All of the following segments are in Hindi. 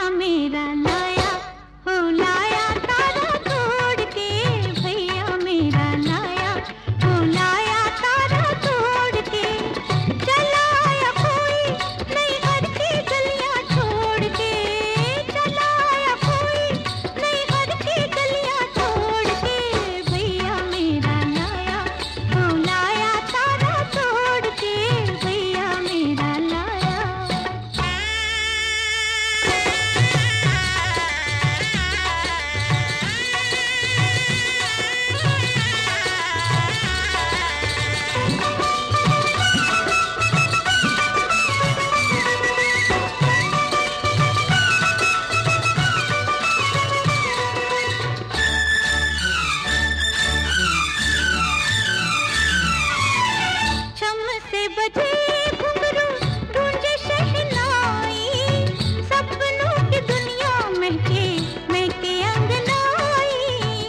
भैया मेरा लाया, हो लाया तारा तोड़ के, भैया मेरा लाया, हो लाया तारा तोड़ के। चला आया कोई नई घर की गलियां छोड़ के, चला आया कोई नई घर की गलियां छोड़ के, भैया मेरा लाया, हो लाया तारा तोड़ के, भैया मेरा लाया। छम से बजे घुंघरू गूंजे शहनाई, सपनों की दुनिया महके महके अंगनाई।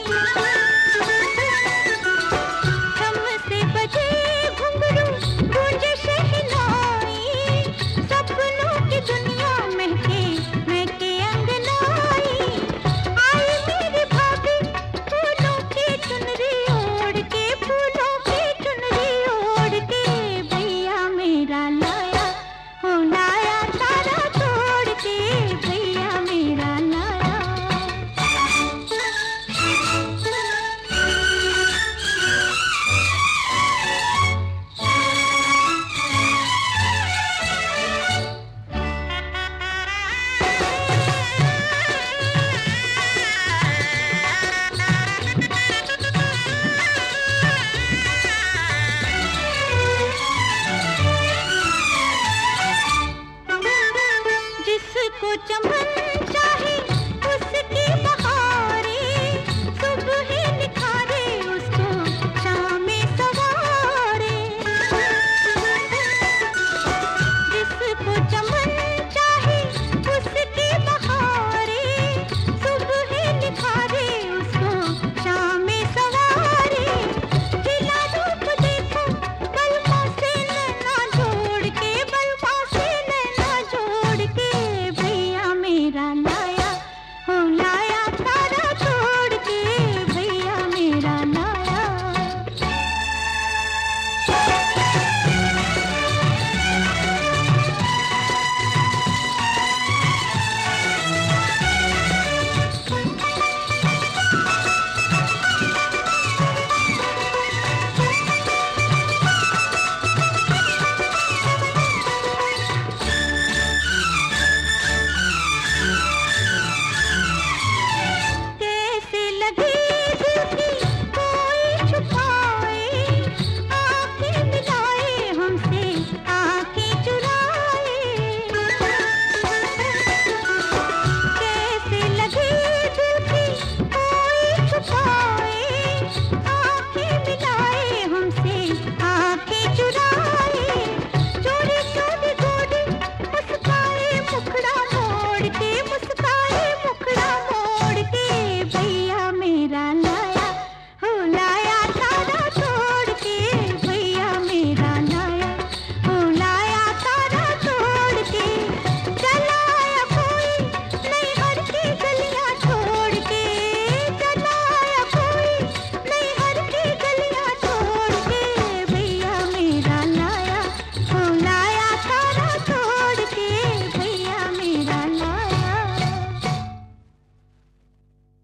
छम से बजे घुंघरू गूंजे शहनाई, सपनों की दुनिया महके महके अंगनाई। आई मेरी भाभी फूलों की चुनरी ओढ़ के, फूलों की चुनरी ओढ़ के, भैया मेरा लाया, हो लाया तारा तोड़ के, भैया मेरा लाया। जिसको चमन